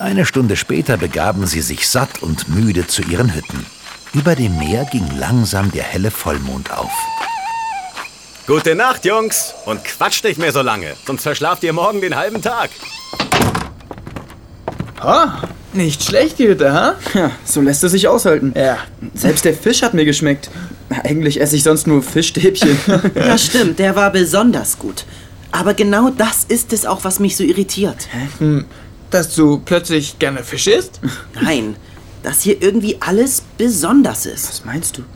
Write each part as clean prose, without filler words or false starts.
Eine Stunde später begaben sie sich satt und müde zu ihren Hütten. Über dem Meer ging langsam der helle Vollmond auf. Gute Nacht, Jungs. Und quatscht nicht mehr so lange, sonst verschlaft ihr morgen den halben Tag. Nicht schlecht, die Hütte, ha? Ja, so lässt es sich aushalten. Ja. Selbst der Fisch hat mir geschmeckt. Eigentlich esse ich sonst nur Fischstäbchen. Ja, stimmt, der war besonders gut. Aber genau das ist es auch, was mich so irritiert. Dass du plötzlich gerne Fisch isst? Nein, dass hier irgendwie alles besonders ist. Was meinst du?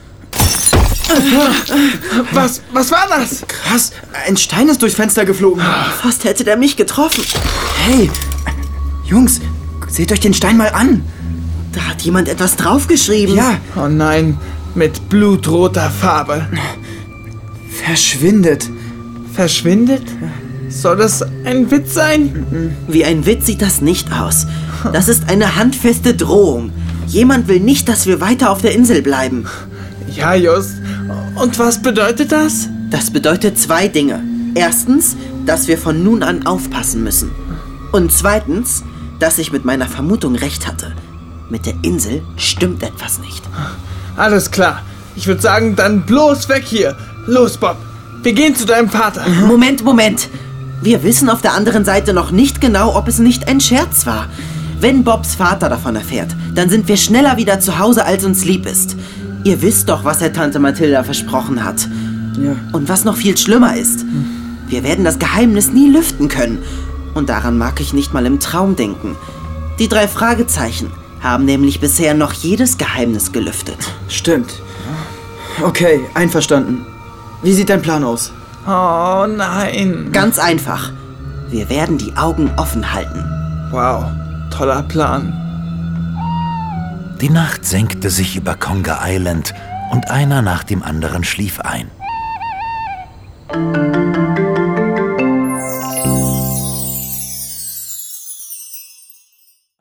Was war das? Krass, ein Stein ist durchs Fenster geflogen. Fast hätte der mich getroffen. Hey, Jungs, seht euch den Stein mal an. Da hat jemand etwas draufgeschrieben. Ja, Oh nein, mit blutroter Farbe. verschwindet. Verschwindet? Soll das ein Witz sein? Wie ein Witz sieht das nicht aus. Das ist eine handfeste Drohung. Jemand will nicht, dass wir weiter auf der Insel bleiben. Ja, Just. Und was bedeutet das? Das bedeutet 2 Dinge. Erstens, dass wir von nun an aufpassen müssen. Und zweitens, dass ich mit meiner Vermutung recht hatte. Mit der Insel stimmt etwas nicht. Alles klar. Ich würde sagen, dann bloß weg hier. Los, Bob. Wir gehen zu deinem Vater. Moment. Wir wissen auf der anderen Seite noch nicht genau, ob es nicht ein Scherz war. Wenn Bobs Vater davon erfährt, dann sind wir schneller wieder zu Hause, als uns lieb ist. Ihr wisst doch, was er Tante Mathilda versprochen hat. Ja. Und was noch viel schlimmer ist, wir werden das Geheimnis nie lüften können. Und daran mag ich nicht mal im Traum denken. Die 3 Fragezeichen haben nämlich bisher noch jedes Geheimnis gelüftet. Stimmt. Okay, einverstanden. Wie sieht dein Plan aus? Oh nein. Ganz einfach. Wir werden die Augen offen halten. Wow, toller Plan. Die Nacht senkte sich über Conga Island und einer nach dem anderen schlief ein.